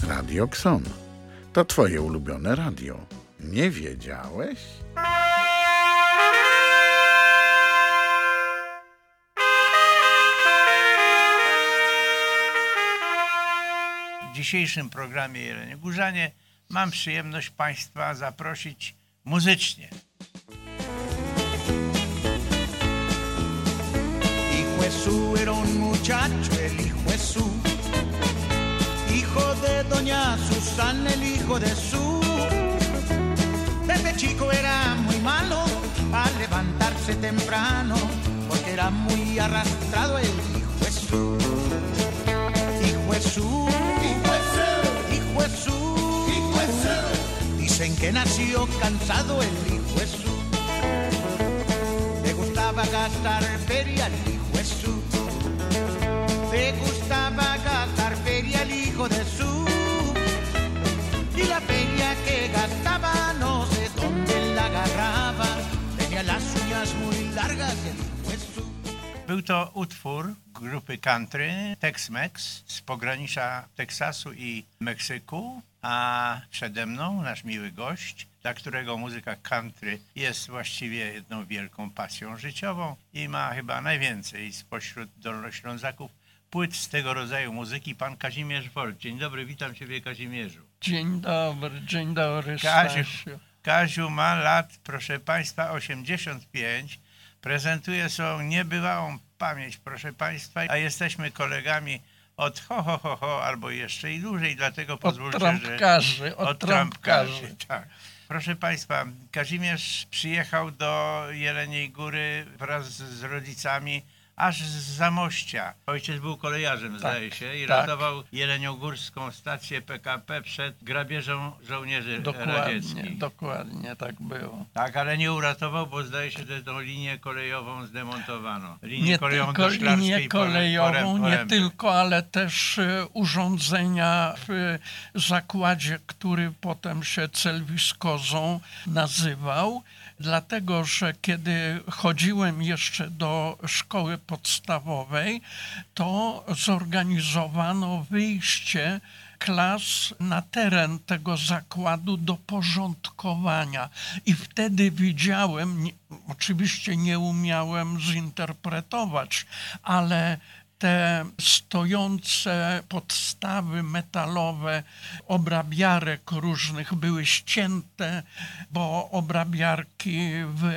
Radio Xon. To twoje ulubione radio. Nie wiedziałeś? W dzisiejszym programie Jelenie Górzanie mam przyjemność Państwa zaprosić muzycznie. Hijo Jesús era un muchacho, el hijo Jesús, hijo de doña Susana, el hijo de Jesús. Desde chico era muy malo al levantarse temprano, porque era muy arrastrado el hijo Jesús. Hijo Jesús, hijo Jesús, hijo Jesús, hijo Jesús. Dicen que nació cansado el hijo Jesús. Le gustaba gastar feria al hijo Jesús. Le gustaba gastar feria al hijo de Jesús. Y la feria que gastaba no sé dónde la agarraba. Tenía las uñas muy largas el hijo Jesús. Był to utwór grupy country Tex-Mex z pogranicza Teksasu i Meksyku, a przede mną nasz miły gość, dla którego muzyka country jest właściwie jedną wielką pasją życiową i ma chyba najwięcej spośród Dolnoślązaków płyt z tego rodzaju muzyki, pan Kazimierz Wolf. Dzień dobry, witam Ciebie, Kazimierzu. Dzień dobry, Stasiu. Kaziu ma lat, proszę Państwa, 85, prezentuje swoją niebywałą pamięć, proszę Państwa, a jesteśmy kolegami od ho, albo jeszcze i dłużej, dlatego pozwólcie, że... Od trampkarzy. Tak. Proszę Państwa, Kazimierz przyjechał do Jeleniej Góry wraz z rodzicami aż z Zamościa. Ojciec był kolejarzem, zdaje się, i ratował jeleniogórską stację PKP przed grabieżą żołnierzy radzieckich. Dokładnie, tak było. Tak, ale nie uratował, bo zdaje się, że tą linię kolejową zdemontowano. Nie tylko, ale też urządzenia w zakładzie, który potem się Celwiskozą nazywał. Dlatego, że kiedy chodziłem jeszcze do szkoły podstawowej, to zorganizowano wyjście klas na teren tego zakładu do porządkowania. I wtedy widziałem, oczywiście nie umiałem zinterpretować, ale te stojące podstawy metalowe obrabiarek różnych były ścięte, bo obrabiarki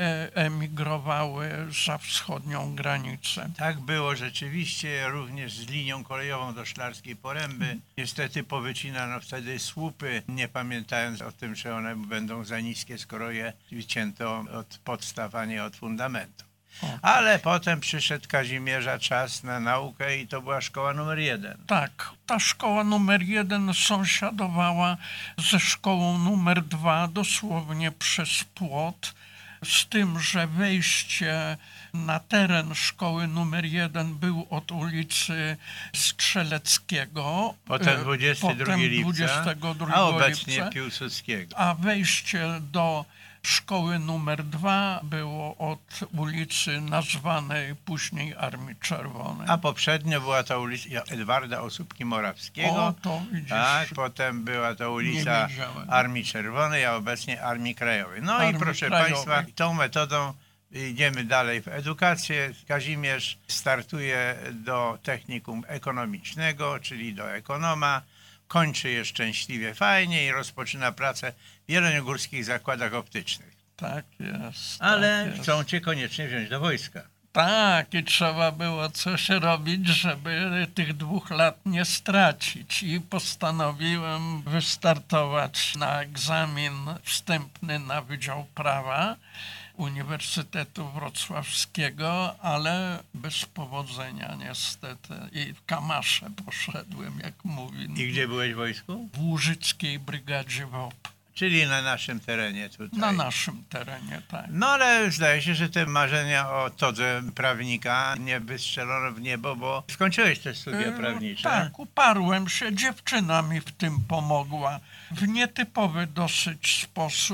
wyemigrowały za wschodnią granicę. Tak było rzeczywiście, również z linią kolejową do Szklarskiej Poręby. Niestety powycinano wtedy słupy, nie pamiętając o tym, że one będą za niskie, skoro je wycięto od podstaw, a nie od fundamentu. Ale potem przyszedł Kazimierza czas na naukę i to była szkoła numer 1. Tak, ta szkoła numer 1 sąsiadowała ze szkołą numer 2 dosłownie przez płot, z tym, że wejście na teren szkoły numer 1 był od ulicy Strzeleckiego, potem 22 lipca, a obecnie lipca, Piłsudskiego. A wejście do szkoły numer 2 było od ulicy nazwanej później Armii Czerwonej. A poprzednio była to ulica Edwarda Osóbki-Morawskiego. O, to widzisz. Tak, potem była to ulica Armii Czerwonej, a obecnie Armii Krajowej. No Armii i proszę Krajowej. Państwa, tą metodą idziemy dalej w edukację. Kazimierz startuje do technikum ekonomicznego, czyli do ekonoma. Kończy je szczęśliwie, fajnie i rozpoczyna pracę w jeleniogórskich zakładach optycznych. Tak jest. Ale chcą cię koniecznie wziąć do wojska. Tak, i trzeba było coś robić, żeby tych 2 lat nie stracić. I postanowiłem wystartować na egzamin wstępny na Wydział Prawa Uniwersytetu Wrocławskiego, ale bez powodzenia niestety. I w kamasze poszedłem, jak mówi. I gdzie byłeś w wojsku? W Łużyckiej Brygadzie WOP. Czyli na naszym terenie tutaj. Na naszym terenie, tak. No ale zdaje się, że te marzenia o todze prawnika nie wystrzelono w niebo, bo skończyłeś te studia prawnicze. Tak, uparłem się, dziewczyna mi w tym pomogła. W nietypowy dosyć sposób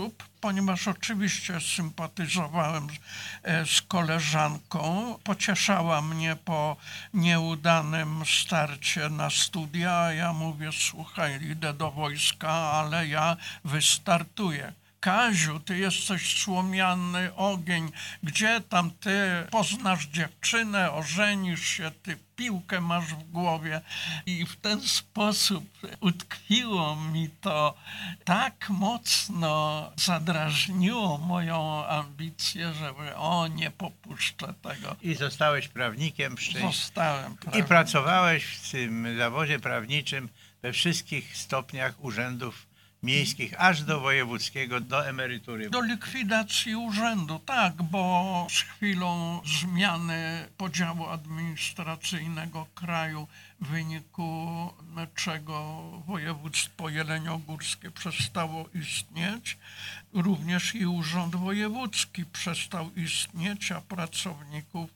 ponieważ oczywiście sympatyzowałem z koleżanką. Pocieszała mnie po nieudanym starcie na studia, a ja mówię, słuchaj, idę do wojska, ale ja wystartuję. Kaziu, ty jesteś słomiany ogień, gdzie tam ty poznasz dziewczynę, ożenisz się, ty piłkę masz w głowie. I w ten sposób utkwiło mi to, tak mocno zadrażniło moją ambicję, żeby nie popuszczę tego. I zostałeś prawnikiem Zostałem i prawnikiem. pracowałeś w tym zawodzie prawniczym we wszystkich stopniach urzędów miejskich, aż do wojewódzkiego, do emerytury. Do likwidacji urzędu, tak, bo z chwilą zmiany podziału administracyjnego kraju, w wyniku czego województwo jeleniogórskie przestało istnieć, również i urząd wojewódzki przestał istnieć, a pracowników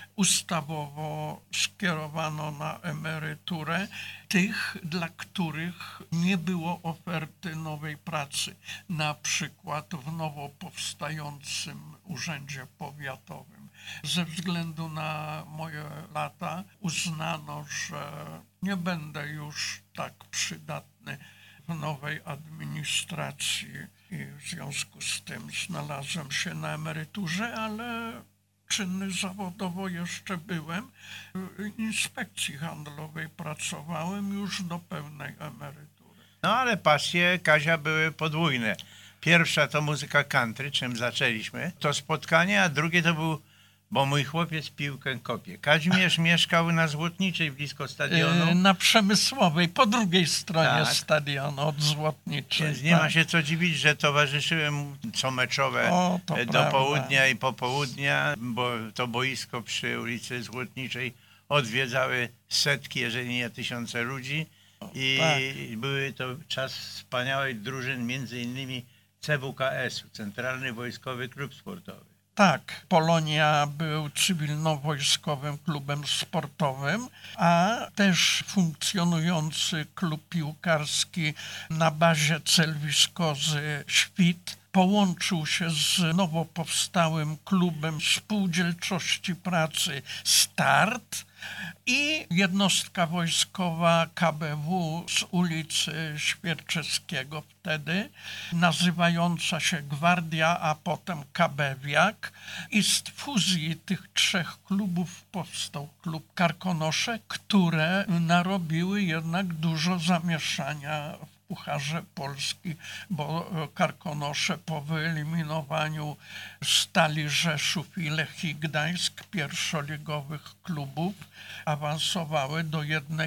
ustawowo skierowano na emeryturę tych, dla których nie było oferty nowej pracy, na przykład w nowo powstającym urzędzie powiatowym. Ze względu na moje lata uznano, że nie będę już tak przydatny w nowej administracji i w związku z tym znalazłem się na emeryturze, ale czynny zawodowo jeszcze byłem. W inspekcji handlowej pracowałem już do pełnej emerytury. No ale pasje Kazia były podwójne. Pierwsza to muzyka country, czym zaczęliśmy, to spotkanie, a drugie to był, bo mój chłopiec piłkę kopie. Kazimierz mieszkał na Złotniczej, blisko stadionu. Na Przemysłowej, po drugiej stronie Tak. stadionu od Złotniczej. Więc nie ma się co dziwić, że towarzyszyłem mu co meczowe To do prawda. południa i popołudnia, bo to boisko przy ulicy Złotniczej odwiedzały setki, jeżeli nie tysiące ludzi. I były to czas wspaniałej drużyn, między innymi CWKS-u, Centralny Wojskowy Klub Sportowy. Tak, Polonia był cywilno-wojskowym klubem sportowym, a też funkcjonujący klub piłkarski na bazie Celwiskozy Świt połączył się z nowo powstałym klubem spółdzielczości pracy Start i jednostka wojskowa KBW z ulicy Świerczewskiego wtedy, nazywająca się Gwardia, a potem KBwiak. I z fuzji tych trzech klubów powstał klub Karkonosze, które narobiły jednak dużo zamieszania w Pucharze Polski, bo Karkonosze po wyeliminowaniu Stali Rzeszów i Lechii Gdańsk, pierwszoligowych klubów, awansowały do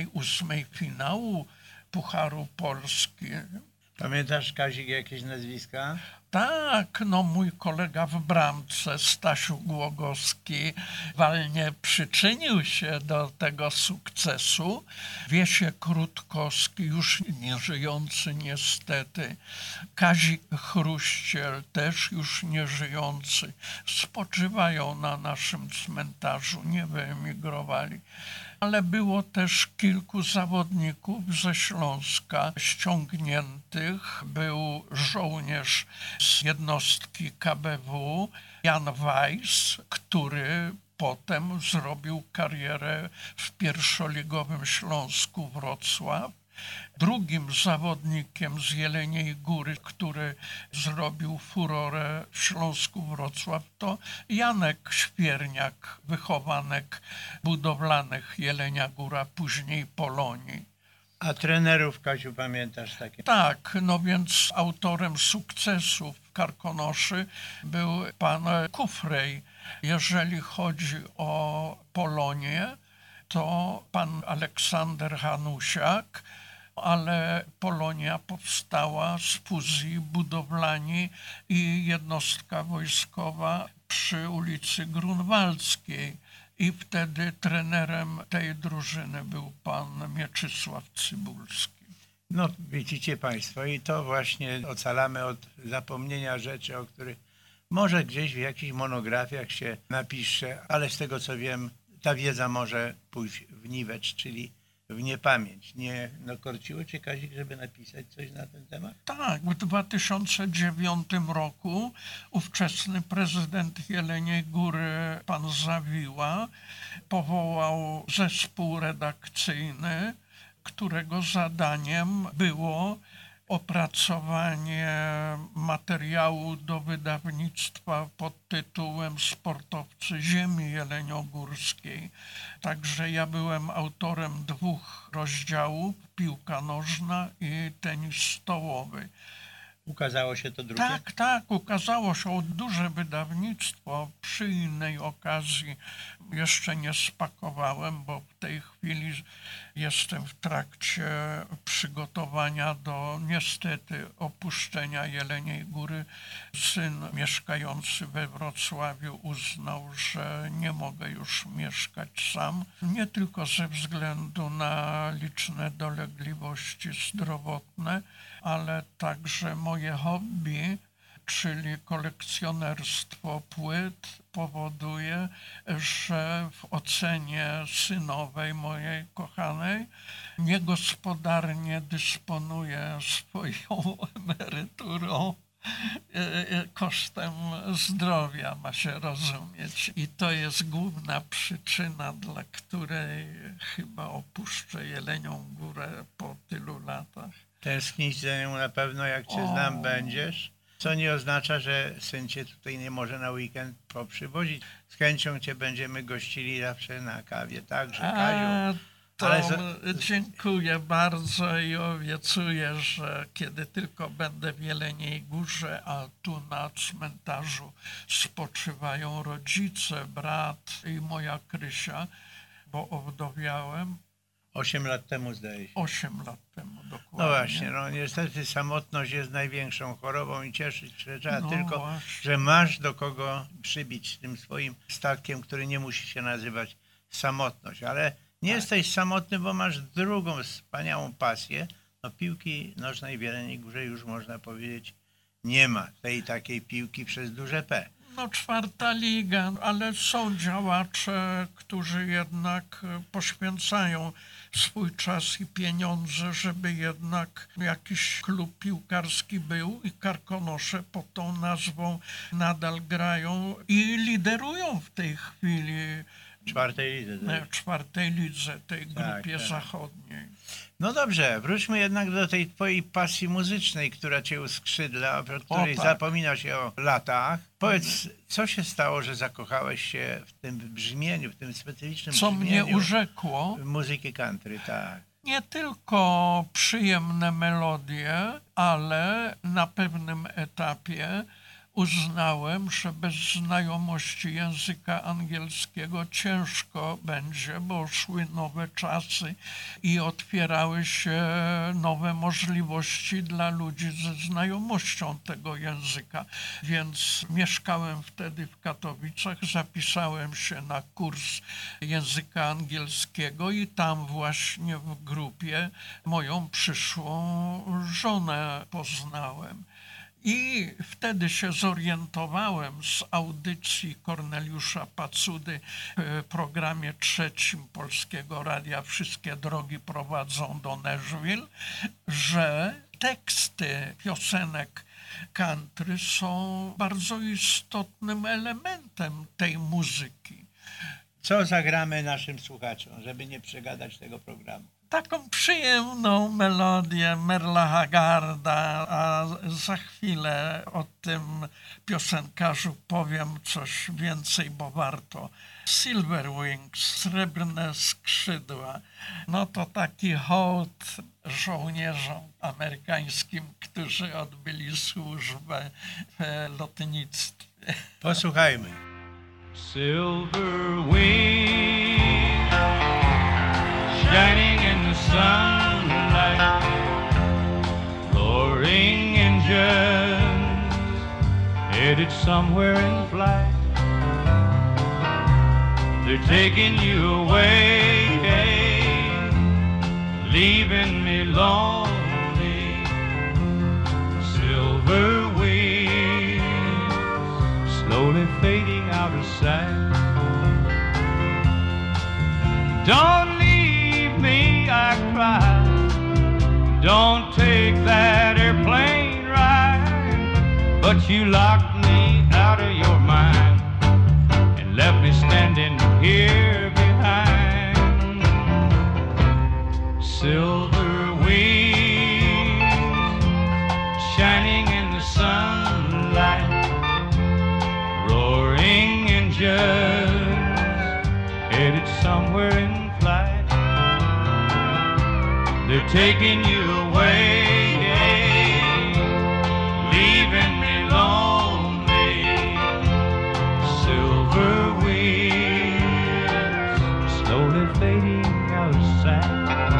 1/8 finału Pucharu Polski. Pamiętasz, Kazik, jakieś nazwiska? Tak, no mój kolega w bramce, Stasiu Głogowski, walnie przyczynił się do tego sukcesu. Wiesiek Rutkowski, już nie żyjący niestety, Kazik Chruściel, też już nie żyjący, spoczywają na naszym cmentarzu, nie wyemigrowali. Ale było też kilku zawodników ze Śląska ściągniętych. Był żołnierz z jednostki KBW, Jan Weiss, który potem zrobił karierę w pierwszoligowym Śląsku Wrocław. Drugim zawodnikiem z Jeleniej Góry, który zrobił furorę w Śląsku Wrocław, to Janek Świerniak, wychowanek budowlanych Jelenia Góra, później Polonii. A trenerów, Kaziu, pamiętasz takie? Tak, no więc autorem sukcesu w Karkonoszy był pan Kufrej. Jeżeli chodzi o Polonię, to pan Aleksander Hanusiak, ale Polonia powstała z fuzji budowlani i jednostka wojskowa przy ulicy Grunwaldzkiej. I wtedy trenerem tej drużyny był pan Mieczysław Cybulski. No widzicie Państwo, i to właśnie ocalamy od zapomnienia rzeczy, o których może gdzieś w jakichś monografiach się napisze, ale z tego co wiem, ta wiedza może pójść w niwecz, czyli w niepamięć. Nie korciło cię, Kazik, żeby napisać coś na ten temat? Tak, w 2009 roku ówczesny prezydent Jeleniej Góry, pan Zawiła, powołał zespół redakcyjny, którego zadaniem było opracowanie materiału do wydawnictwa pod tytułem Sportowcy Ziemi Jeleniogórskiej. Także ja byłem autorem 2 rozdziałów, piłka nożna i tenis stołowy. Ukazało się to drugie? Tak, ukazało się duże wydawnictwo. Przy innej okazji jeszcze nie spakowałem, bo w tej chwili jestem w trakcie przygotowania do niestety opuszczenia Jeleniej Góry. Syn mieszkający we Wrocławiu uznał, że nie mogę już mieszkać sam. Nie tylko ze względu na liczne dolegliwości zdrowotne, ale także moje hobby, czyli kolekcjonerstwo płyt, powoduje, że w ocenie synowej mojej kochanej niegospodarnie dysponuję swoją emeryturą kosztem zdrowia, ma się rozumieć. I to jest główna przyczyna, dla której chyba opuszczę Jelenią Górę po tylu latach. Tęsknić za nią na pewno, jak cię znam, będziesz. Co nie oznacza, że syn cię tutaj nie może na weekend poprzywozić. Z chęcią cię będziemy gościli zawsze na kawie, także Kaziu. Dziękuję bardzo i obiecuję, że kiedy tylko będę w Jeleniej Górze, a tu na cmentarzu spoczywają rodzice, brat i moja Krysia, bo owdowiałem. 8 lat temu, zdaje się. 8 lat temu, dokładnie. No właśnie, niestety samotność jest największą chorobą i cieszyć się trzeba tylko, właśnie, że masz do kogo przybić tym swoim statkiem, który nie musi się nazywać samotność. Ale nie jesteś samotny, bo masz drugą wspaniałą pasję. Piłki nożnej w Jeleniej Górze już można powiedzieć nie ma. Tej takiej piłki przez duże P. 4. liga, ale są działacze, którzy jednak poświęcają swój czas i pieniądze, żeby jednak jakiś klub piłkarski był i Karkonosze pod tą nazwą nadal grają i liderują w tej chwili w 4. lidze, tej grupie zachodniej. No dobrze, wróćmy jednak do tej twojej pasji muzycznej, która cię uskrzydla, o której zapomina się o latach. Powiedz, co się stało, że zakochałeś się w tym brzmieniu, w tym specyficznym brzmieniu? Co mnie urzekło? Muzyki country, tak. Nie tylko przyjemne melodie, ale na pewnym etapie uznałem, że bez znajomości języka angielskiego ciężko będzie, bo szły nowe czasy i otwierały się nowe możliwości dla ludzi ze znajomością tego języka. Więc mieszkałem wtedy w Katowicach, zapisałem się na kurs języka angielskiego i tam właśnie w grupie moją przyszłą żonę poznałem. I wtedy się zorientowałem z audycji Korneliusza Pacudy w programie 3 Polskiego Radia Wszystkie drogi prowadzą do Nashville, że teksty piosenek country są bardzo istotnym elementem tej muzyki. Co zagramy naszym słuchaczom, żeby nie przegadać tego programu? Taką przyjemną melodię Merla Haggarda, a za chwilę o tym piosenkarzu powiem coś więcej, bo warto. Silver Wings, Srebrne skrzydła, no to taki hołd żołnierzom amerykańskim, którzy odbyli służbę w lotnictwie. Posłuchajmy. Silver wings shining in the sunlight, roaring engines headed somewhere in flight. They're taking you away, leaving me lonely. Silver wings slowly fading out of sight. Don't leave me, but you locked me out of your mind and left me standing here behind. Silver wings shining in the sunlight, roaring engines headed somewhere in flight. They're taking you away, leaving me lonely. Silver wings slowly fading out of sight.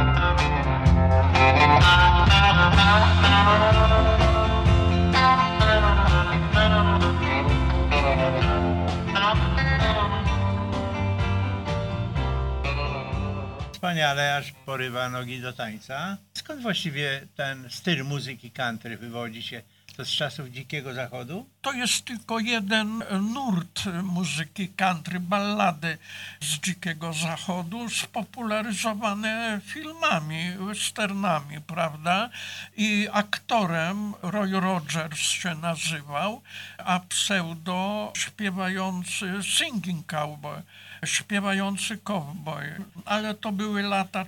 Wspaniale, aż porywa nogi do tańca. Skąd właściwie ten styl muzyki country wywodzi się? To z czasów Dzikiego Zachodu? To jest tylko jeden nurt muzyki country, ballady z Dzikiego Zachodu, spopularyzowane filmami, westernami, prawda? I aktorem Roy Rogers się nazywał, a pseudo śpiewający singing cowboy, śpiewający cowboy. Ale to były lata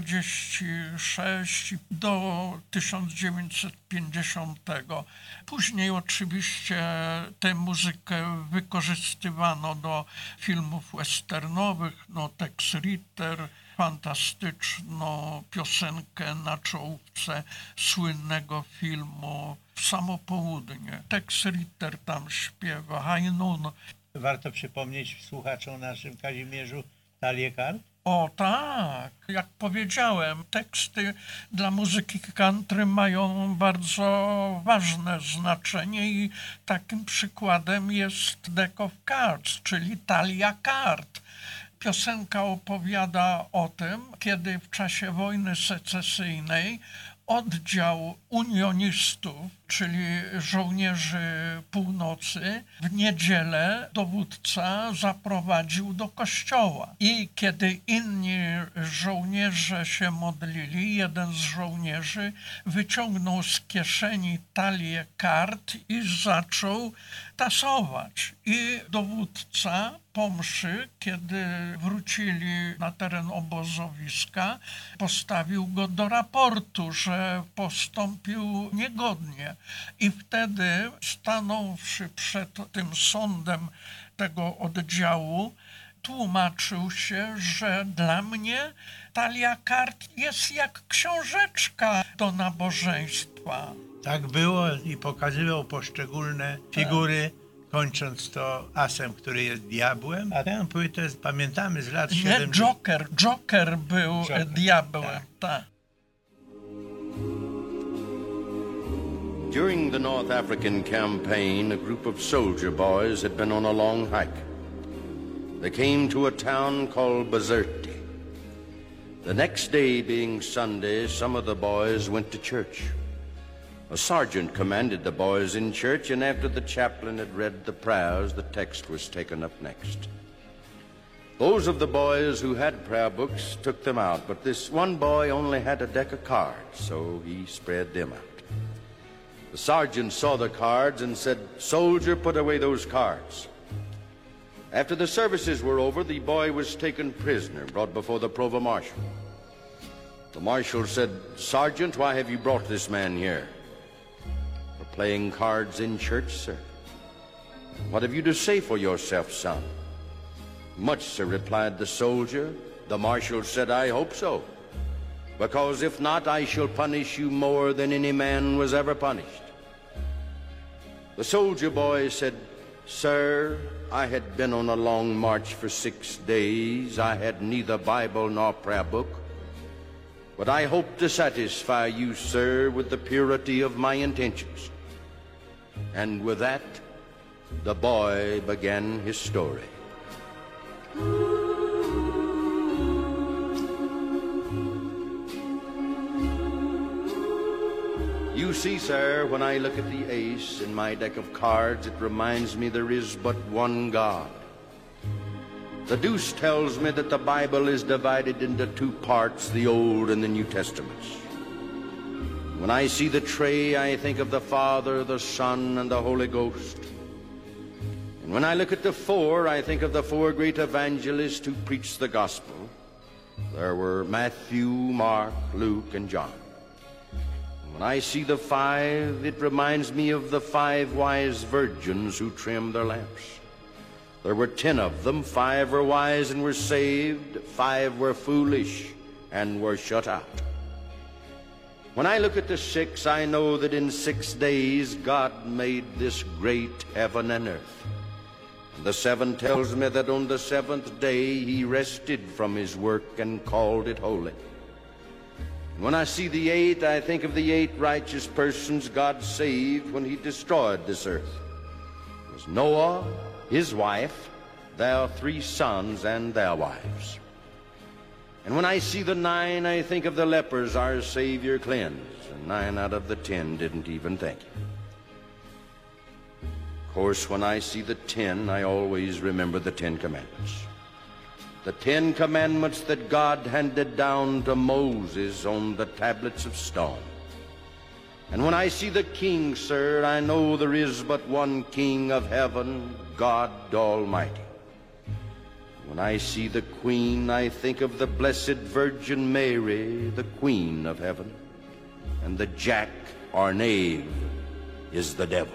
46 do 1950. Później oczywiście tę muzykę wykorzystywano do filmów westernowych, no Tex Ritter, fantastyczną piosenkę na czołówce słynnego filmu Samo Południe. Tex Ritter tam śpiewa, High Noon. Warto przypomnieć słuchaczom naszym Kazimierzu Talię Kart. O tak, jak powiedziałem, teksty dla muzyki country mają bardzo ważne znaczenie i takim przykładem jest Deck of Cards, czyli Talia Kart. Piosenka opowiada o tym, kiedy w czasie wojny secesyjnej oddział unionistów, czyli żołnierzy północy, w niedzielę dowódca zaprowadził do kościoła. I kiedy inni żołnierze się modlili, jeden z żołnierzy wyciągnął z kieszeni talię kart i zaczął tasować. I dowódca po mszy, kiedy wrócili na teren obozowiska, postawił go do raportu, że postąpił niegodnie. I wtedy, stanąwszy przed tym sądem tego oddziału, tłumaczył się, że dla mnie talia kart jest jak książeczka do nabożeństwa. Tak było i pokazywał poszczególne figury, kończąc to asem, który jest diabłem. A tę płytę pamiętamy z lat 70. Nie, Joker był diabłem, tak. During the North African campaign, a group of soldier boys had been on a long hike. They came to a town called Bizerte. The next day being Sunday, some of the boys went to church. A sergeant commanded the boys in church, and after the chaplain had read the prayers, the text was taken up next. Those of the boys who had prayer books took them out, but this one boy only had a deck of cards, so he spread them out. The sergeant saw the cards and said, "Soldier, put away those cards." After the services were over, the boy was taken prisoner, brought before the provost marshal. The marshal said, "Sergeant, why have you brought this man here?" "For playing cards in church, sir." "What have you to say for yourself, son?" "Much, sir," replied the soldier. The marshal said, "I hope so, because if not, I shall punish you more than any man was ever punished." The soldier boy said, "Sir, I had been on a long march for 6 days. I had neither Bible nor prayer book. But I hope to satisfy you, sir, with the purity of my intentions." And with that, the boy began his story. You see, sir, when I look at the ace in my deck of cards, it reminds me there is but one God. The deuce tells me that the Bible is divided into two parts, the Old and the New Testaments. When I see the tray, I think of the Father, the Son, and the Holy Ghost. And when I look at the four, I think of the four great evangelists who preached the gospel. There were Matthew, Mark, Luke, and John. And when I see the five, it reminds me of the 5 wise virgins who trimmed their lamps. There were 10 of them. 5 were wise and were saved. 5 were foolish and were shut out. When I look at the 6, I know that in 6 days God made this great heaven and earth. And the 7 tells me that on the 7th day he rested from his work and called it holy. And when I see the 8, I think of the 8 righteous persons God saved when he destroyed this earth. It was Noah, his wife, their 3 sons, and their wives. And when I see the 9, I think of the lepers our Savior cleansed, and 9 out of the 10 didn't even thank him. Of course, when I see the 10, I always remember the 10 Commandments. The 10 Commandments that God handed down to Moses on the tablets of stone. And when I see the King, sir, I know there is but one King of heaven, God Almighty. When I see the Queen, I think of the Blessed Virgin Mary, the Queen of heaven. And the jack or knave is the devil.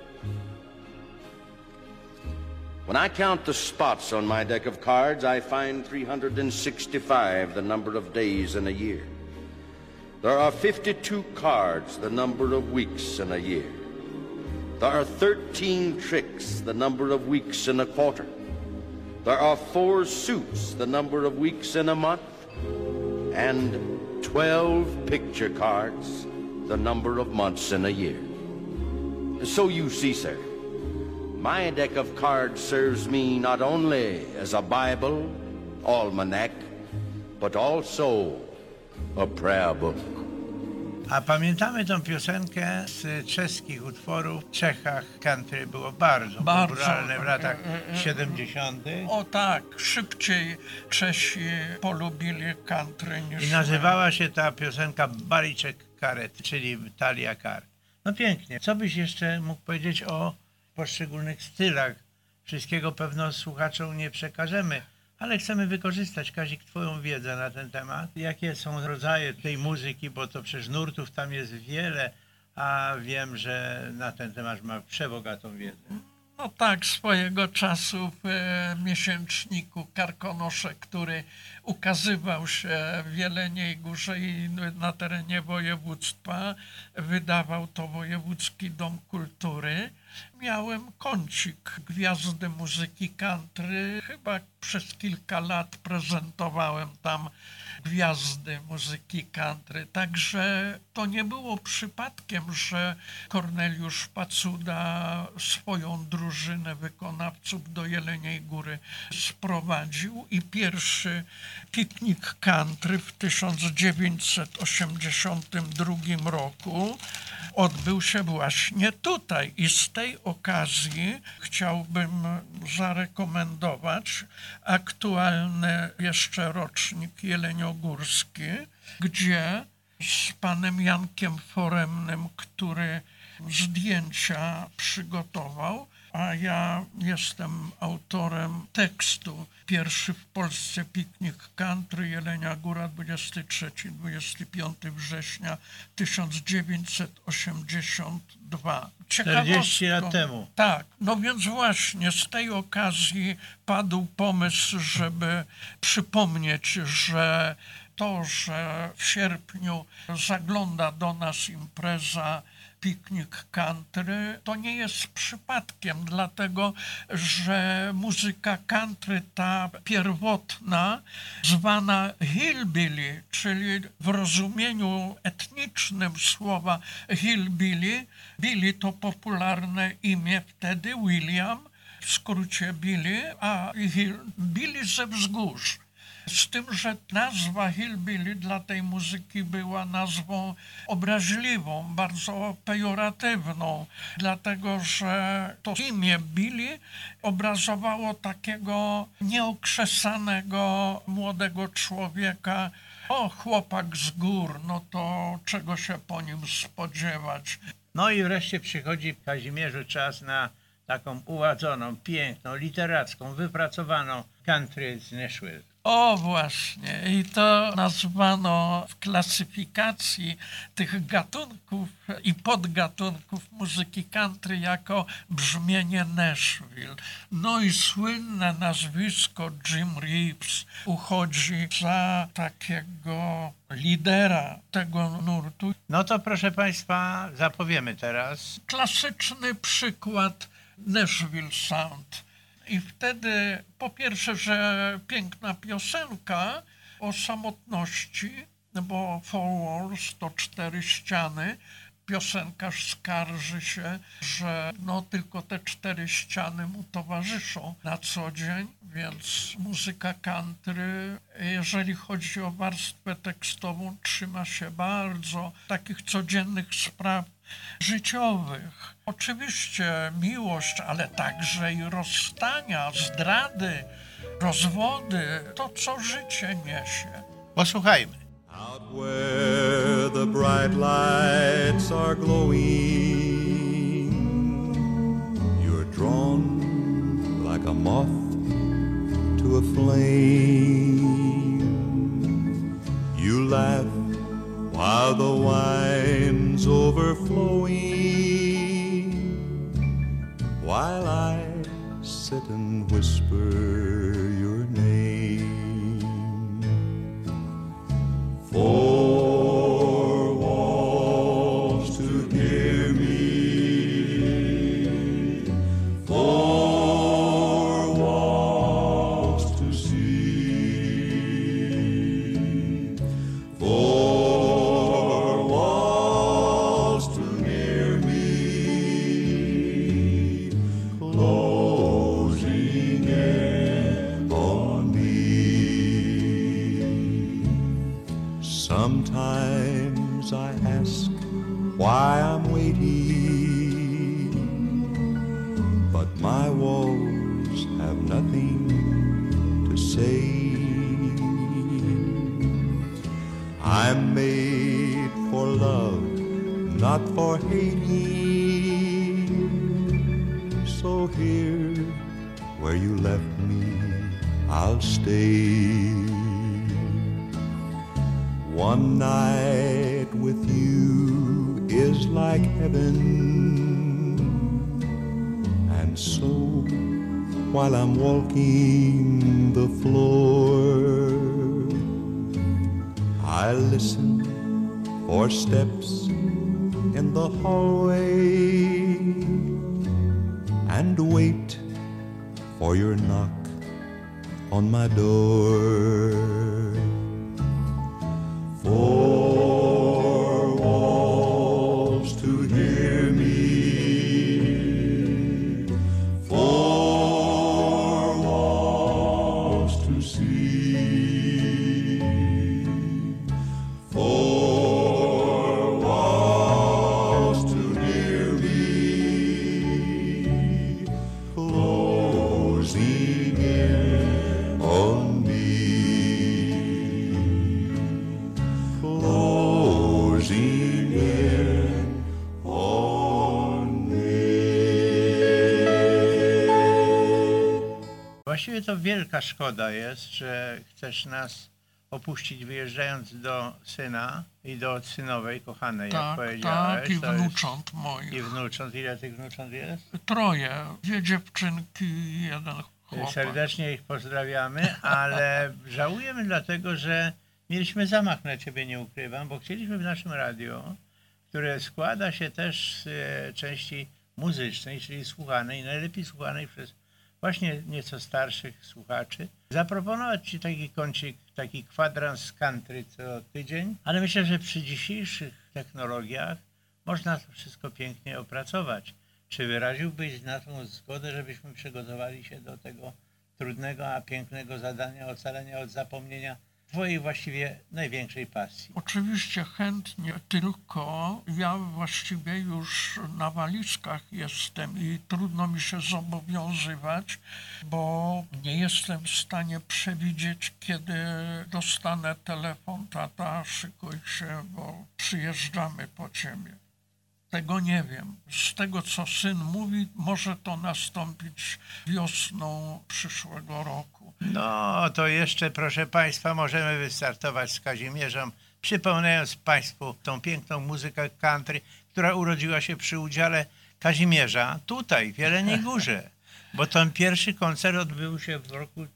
When I count the spots on my deck of cards, I find 365, the number of days in a year. There are 52 cards, the number of weeks in a year. There are 13 tricks, the number of weeks in a quarter. There are 4 suits, the number of weeks in a month. And 12 picture cards, the number of months in a year. So you see, sir, my deck of cards serves me not only as a Bible, almanac, but also a prayer book. A pamiętamy tą piosenkę z czeskich utworów. W Czechach country było bardzo popularne w latach 70. O tak, szybciej Czesi polubili country niż... I nazywała się ta piosenka Bariczek Karet, czyli Talia Kar. No pięknie. Co byś jeszcze mógł powiedzieć o poszczególnych stylach? Wszystkiego pewno słuchaczom nie przekażemy, ale chcemy wykorzystać, Kazik, twoją wiedzę na ten temat. Jakie są rodzaje tej muzyki, bo to przecież nurtów tam jest wiele, a wiem, że na ten temat ma przebogatą wiedzę. No tak, swojego czasu w miesięczniku Karkonosze, który ukazywał się w Jeleniej Górze i na terenie województwa, wydawał to Wojewódzki Dom Kultury. Miałem kącik Gwiazdy Muzyki Country. Chyba przez kilka lat prezentowałem tam gwiazdy muzyki country. Także to nie było przypadkiem, że Korneliusz Pacuda swoją drużynę wykonawców do Jeleniej Góry sprowadził i pierwszy piknik country w 1982 roku odbył się właśnie tutaj. I z tej okazji chciałbym zarekomendować aktualny jeszcze rocznik jeleniogórski, gdzie z panem Jankiem Foremnym, który zdjęcia przygotował, a ja jestem autorem tekstu. Pierwszy w Polsce piknik country, Jelenia Góra, 23-25 września 1982. 40 lat temu. Tak, no więc właśnie z tej okazji padł pomysł, żeby przypomnieć, że to, że w sierpniu zagląda do nas impreza piknik country, to nie jest przypadkiem, dlatego że muzyka country, ta pierwotna, zwana hillbilly, czyli w rozumieniu etnicznym słowa hillbilly, Billy to popularne imię wtedy, William, w skrócie Billy, a Billy ze wzgórz. Z tym, że nazwa hillbilly dla tej muzyki była nazwą obraźliwą, bardzo pejoratywną, dlatego że to imię Billy obrazowało takiego nieokrzesanego młodego człowieka O, chłopak z gór, no to czego się po nim spodziewać? No i wreszcie przychodzi w Kazimierzu czas na taką uładzoną, piękną, literacką, wypracowaną country z Nashville. O właśnie, i to nazwano w klasyfikacji tych gatunków i podgatunków muzyki country jako brzmienie Nashville. No i słynne nazwisko Jim Reeves uchodzi za takiego lidera tego nurtu. No to proszę Państwa, zapowiemy teraz. Klasyczny przykład Nashville Sound. I wtedy po pierwsze, że piękna piosenka o samotności, bo Four Walls to 4 ściany. Piosenkarz skarży się, że no tylko te 4 ściany mu towarzyszą na co dzień, więc muzyka country, jeżeli chodzi o warstwę tekstową, trzyma się bardzo takich codziennych spraw życiowych. Oczywiście miłość, ale także i rozstania, zdrady, rozwody, to co życie niesie. Posłuchajmy. Out where the bright lights are glowing, you're drawn like a moth to a flame. You laugh while the wine's overflowing, while I sit and whisper your name. Four walls to hear me, four walls to see, four walls to near me, closing in on me. Sometimes I ask why I'm waiting, but my walls have nothing to say. I'm made for love, not for hating. So here, where you left me, I'll stay. One night with you is like heaven, and so while I'm walking the floor, I listen for steps in the hallway and wait for your knock on my door. Four walls to hear me, four walls to see, four walls to hear me, closing in on me. Closing in on me. Właściwie to wielka szkoda jest, że chcesz nas opuścić wyjeżdżając do syna i do synowej, kochanej, jak powiedziałeś. Tak, i To jest- wnucząt moich. I wnucząt. Ile tych wnucząt jest? 3, 2 dziewczynki i 1 chłopak. Serdecznie ich pozdrawiamy, ale żałujemy dlatego, że mieliśmy zamach na ciebie, nie ukrywam, bo chcieliśmy w naszym radio, które składa się też z części muzycznej, czyli słuchanej, najlepiej słuchanej przez właśnie nieco starszych słuchaczy, zaproponować ci taki kącik, taki kwadrans country co tydzień, ale myślę, że przy dzisiejszych technologiach można to wszystko pięknie opracować. Czy wyraziłbyś na tą zgodę, żebyśmy przygotowali się do tego trudnego, a pięknego zadania ocalenia od zapomnienia twojej właściwie największej pasji? Oczywiście chętnie, tylko ja właściwie już na walizkach jestem i trudno mi się zobowiązywać, bo nie jestem w stanie przewidzieć, kiedy dostanę telefon: tata, szykuj się, bo przyjeżdżamy po ciebie. Tego nie wiem. Z tego, co syn mówi, może to nastąpić wiosną przyszłego roku. No, to jeszcze, proszę Państwa, możemy wystartować z Kazimierzem, przypominając Państwu tą piękną muzykę country, która urodziła się przy udziale Kazimierza tutaj, w Jeleniej Górze, bo ten pierwszy koncert odbył się w roku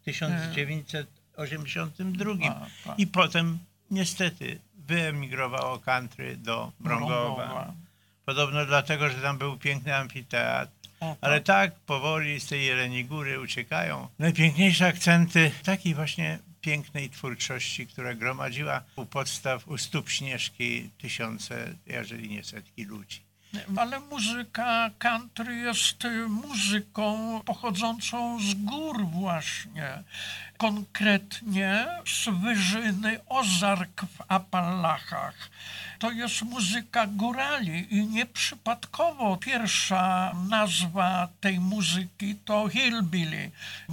1982 i potem niestety wyemigrowało country do Mrągowa. Podobno dlatego, że tam był piękny amfiteatr. Ale tak powoli z tej Jeleniej Góry uciekają najpiękniejsze akcenty takiej właśnie pięknej twórczości, która gromadziła u podstaw, u stóp Śnieżki tysiące, jeżeli nie setki ludzi. Ale muzyka country jest muzyką pochodzącą z gór właśnie. Konkretnie z wyżyny Ozark w Appalachach. To jest muzyka górali i nieprzypadkowo pierwsza nazwa tej muzyki to hillbilly.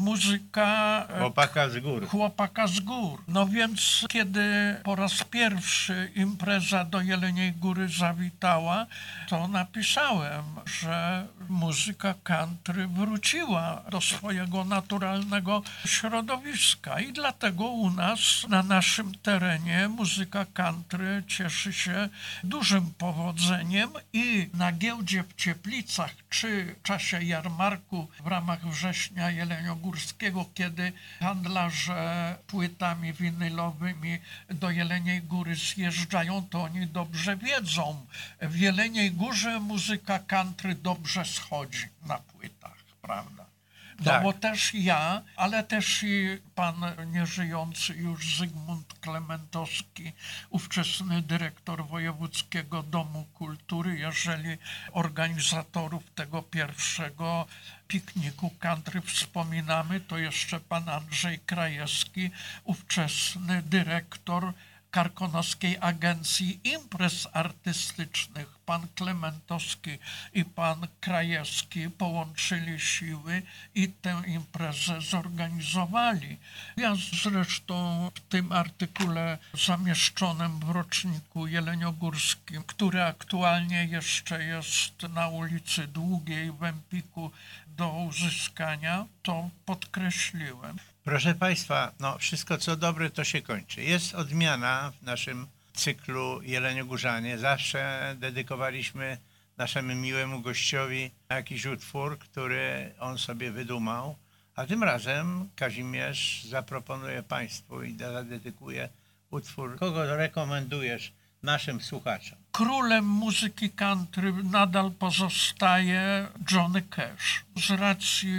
Muzyka chłopaka z gór. No więc kiedy po raz pierwszy impreza do Jeleniej Góry zawitała, to napisałem, że muzyka country wróciła do swojego naturalnego środowiska i dlatego u nas, na naszym terenie, muzyka country cieszy się dużym powodzeniem i na giełdzie w Cieplicach czy w czasie jarmarku w ramach Września Jeleniogórskiego, kiedy handlarze płytami winylowymi do Jeleniej Góry zjeżdżają, to oni dobrze wiedzą. W Jeleniej Górze muzyka country dobrze schodzi na płytach, prawda? No tak. Bo też ja, ale też i pan nieżyjący już Zygmunt Klementowski, ówczesny dyrektor Wojewódzkiego Domu Kultury, jeżeli organizatorów tego pierwszego pikniku country wspominamy, to jeszcze pan Andrzej Krajewski, ówczesny dyrektor Karkonoskiej Agencji Imprez Artystycznych. Pan Klementowski i pan Krajewski połączyli siły i tę imprezę zorganizowali. Ja zresztą w tym artykule zamieszczonym w roczniku jeleniogórskim, który aktualnie jeszcze jest na ulicy Długiej w Empiku do uzyskania, to podkreśliłem. Proszę Państwa, no wszystko co dobre to się kończy. Jest odmiana w naszym cyklu Jeleniogórzanie. Zawsze dedykowaliśmy naszemu miłemu gościowi jakiś utwór, który on sobie wydumał, a tym razem Kazimierz zaproponuje Państwu i zadedykuje utwór. Kogo rekomendujesz naszym słuchaczom? Królem muzyki country nadal pozostaje Johnny Cash. Z racji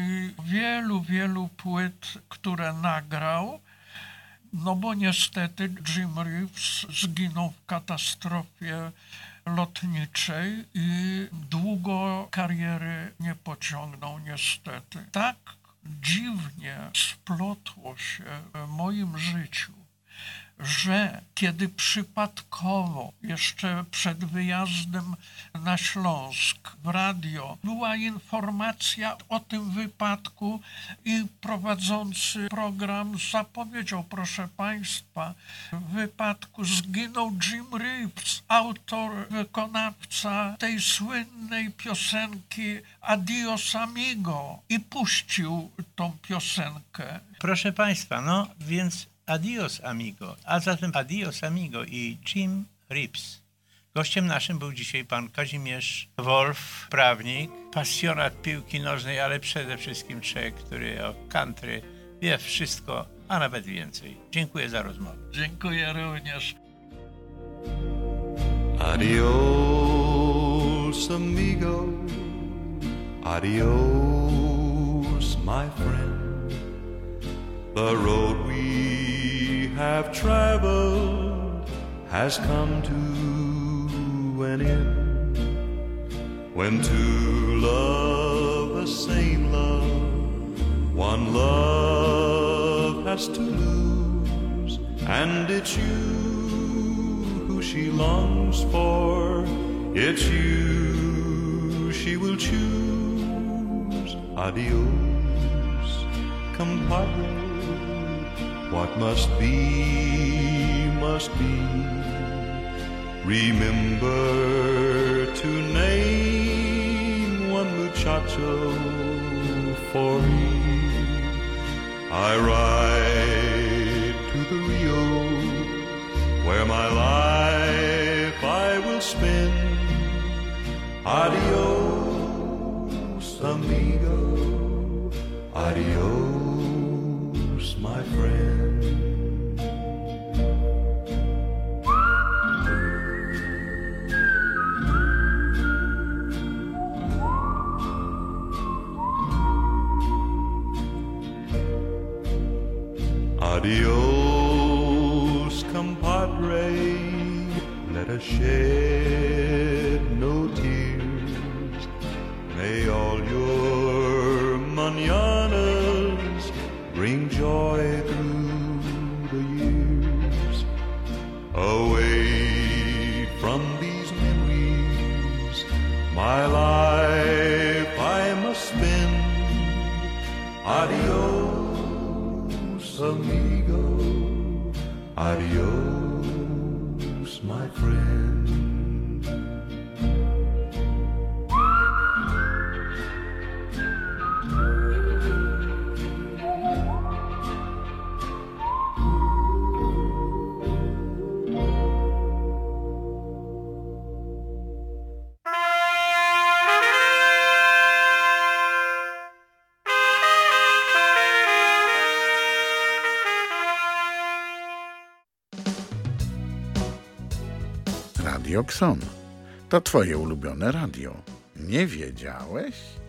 wielu płyt, które nagrał, no bo niestety Jim Reeves zginął w katastrofie lotniczej i długo kariery nie pociągnął niestety. Tak dziwnie splotło się w moim życiu, że kiedy przypadkowo jeszcze przed wyjazdem na Śląsk w radio była informacja o tym wypadku i prowadzący program zapowiedział: proszę Państwa, w wypadku zginął Jim Reeves, autor, wykonawca tej słynnej piosenki Adios Amigo, i puścił tą piosenkę. Proszę Państwa, no więc Adios Amigo, a zatem Adios Amigo i Jim Reeves. Gościem naszym był dzisiaj pan Kazimierz Wolf, prawnik, pasjonat piłki nożnej, ale przede wszystkim człowiek, który o country wie wszystko, a nawet więcej. Dziękuję za rozmowę. Dziękuję również. Adios amigo, adios my friend. The road we have traveled has come to an end. When two love the same love, one love has to lose. And it's you who she longs for. It's you she will choose. Adios, compadre. What must be, must be. Remember to name one muchacho for me. I ride to the Rio, where my life I will spend. Adios, amigo. Adios, my friend. Adios, compadre, let us shed no tears. May all your mañanas bring joy through the years. Away from these memories, my life I must spend. Adios, amigo. Adios, my friend. Radio Xon. To twoje ulubione radio. Nie wiedziałeś?